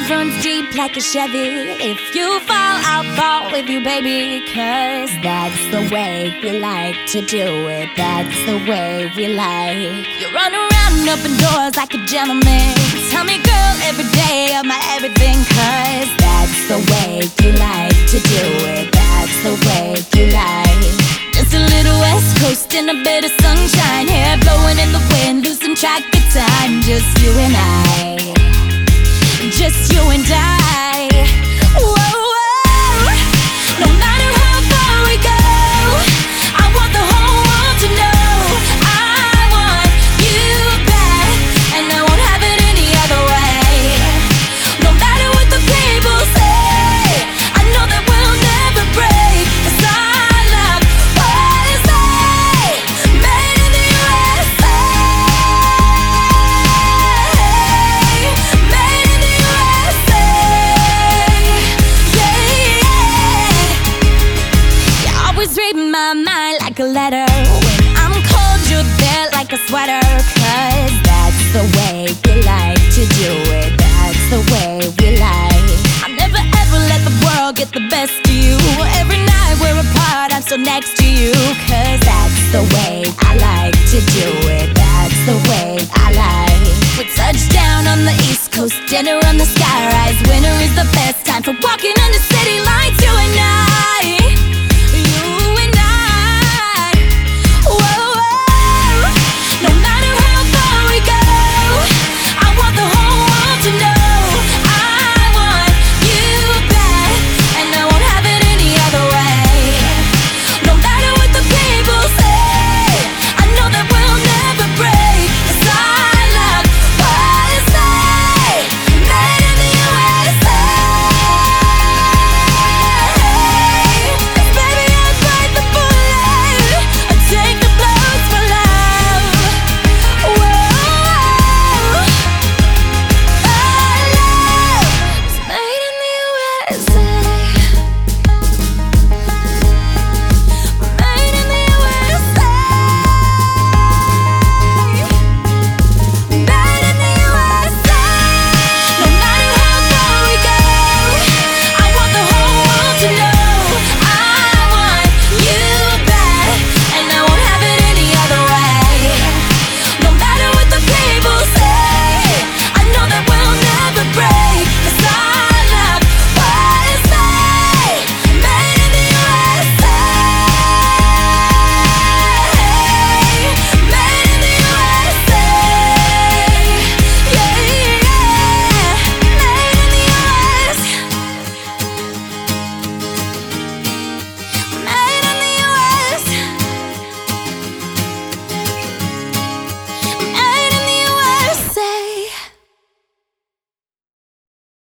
love runs deep like a Chevy. If you fall, I'll fall with you, baby. Cause that's the way we like to do it. That's the way we like. You run around, open doors like a gentleman. Tell me, girl, every day of my everything. Cause that's the way you like to do it. That's the way you like. Just a little West Coast and a bit of sunshine. Hair blowing in the wind, losing track of time. Just you and I. Just you and I. Whoa, whoa. No matter how far we go, I want the whole world to know I want you back, and I won't have it any other way. No matter what the people say, I know that we'll never break. 'Cause our love was made in the USA. Made in the USA. Yeah, yeah. You always read my mind like a letter. When I'm cold, you're there like a sweater. 'Cause that's the way we like to do it. That's the way we like. I'll never ever let the world get the best of you. Every night we're apart, I'm still next to you. 'Cause that's the way I like to do it. That's the way I like. We touch down on the East Coast, dinner on the skyrise. Winter is the best time for walking